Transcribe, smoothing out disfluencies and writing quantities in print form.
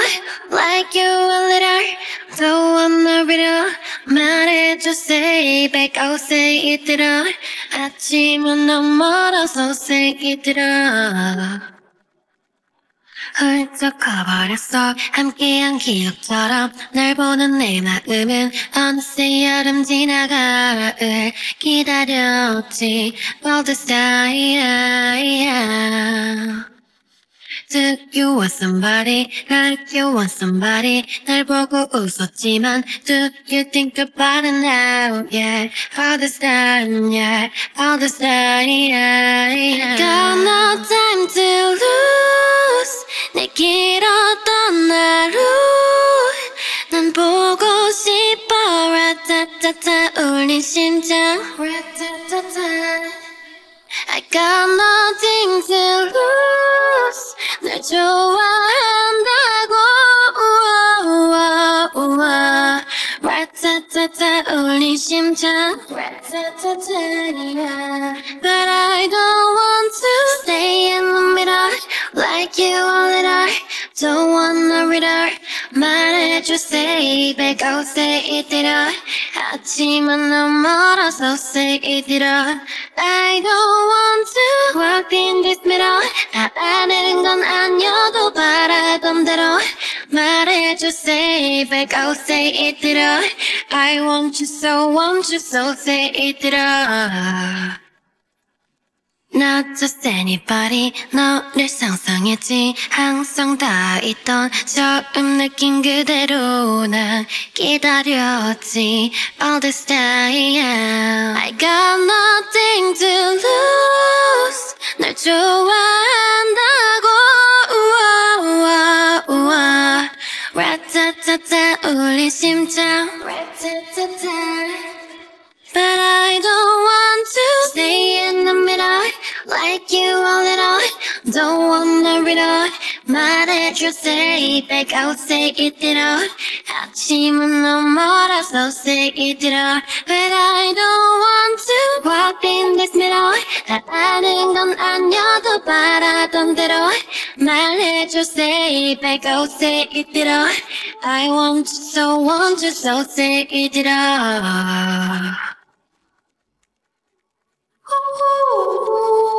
like you a little. Don't wanna riddle. 말해줘, say back, I'll say it 들어. 아침은 너무 멀어서 say it 들어. 훌쩍 커버렸어 함께한 기억처럼 널 보는 내 마음은 어느새 여름 지나 가을 기다렸지 all the style. Do you want somebody like you want somebody 날 보고 웃었지만 Do you think about it now yeah all the style yeah all the style yeah. Got no time to lose 내 길었던 하루 난 보고 싶어 라타타타 울린 심장 라타타타 I got nothing to lose 널 좋아한다고 라타타타 울린 심장 라타타타 But I don't want to stay in the middle like you a little Don't wanna read her 말해줘 say back I'll say it 들어 아침은 너무 멀어서 say it 들어 I don't want to walk in this middle 알아내는 건 아니어도 바라던 대로 말해줘 say back I'll say it 들어 I want you so say it 들어 Not just anybody 너를 상상했지 항상 다 있던 처음 느낀 그대로 난 기다렸지 All the style I got nothing to lose 널 좋아한다고 라타타타 울린 심장 라타타타 But I don't want to stay in the middle like you a little Don't wanna riddle 말해줘 say back I'll say it 들어 아침은 너무 멀어서 say it 들어 But I don't want to walk in this middle 아는 건 아니어도 바라던 대로 말해줘 say back I'll say it 들어 I want you so say it 들어 Ooh.